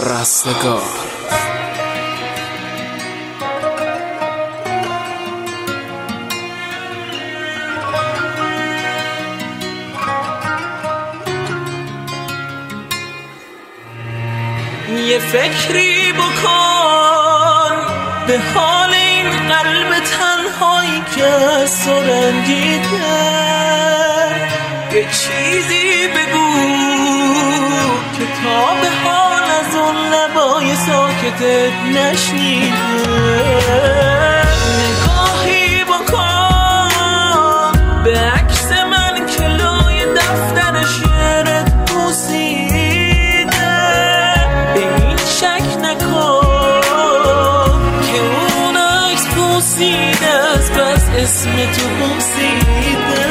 رستگار. یه فکری بکن به حال این قلب تنهایی که از تو رنجیده، یه چیزی بگو که تا به حال از اون لبای ساکتت نشنیده. نگاهی بکن به عکس من که لای دفتر شعرت بوسیده، به این شک نکن که اون عکس بوسیده است، پس اسم تو بوسیده.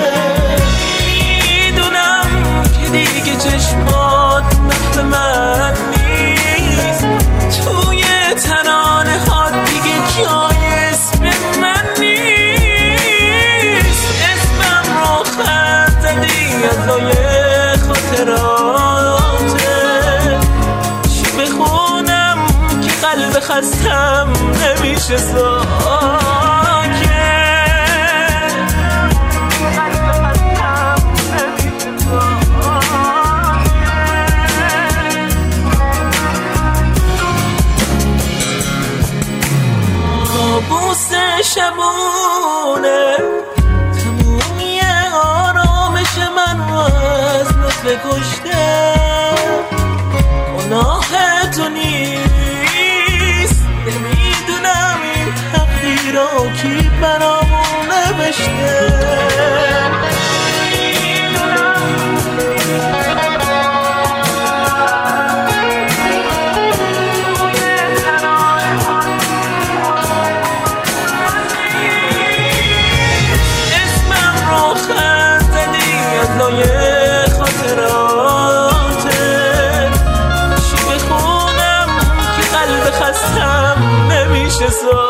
میدونم که دیگه چشمات مثل من نیست، توی ترانه ها دیگه جای اسم من نیست. اسمم رو خط زدی از لای خاطراته، چی بخونم که قلب خستم نمیشه کابوس شبونه تمومی آرامش من رو از نطفه کشته. گناه تو نیست، نمیدونم این تقدیر رو کی برامون نوشته. خستم نمیشه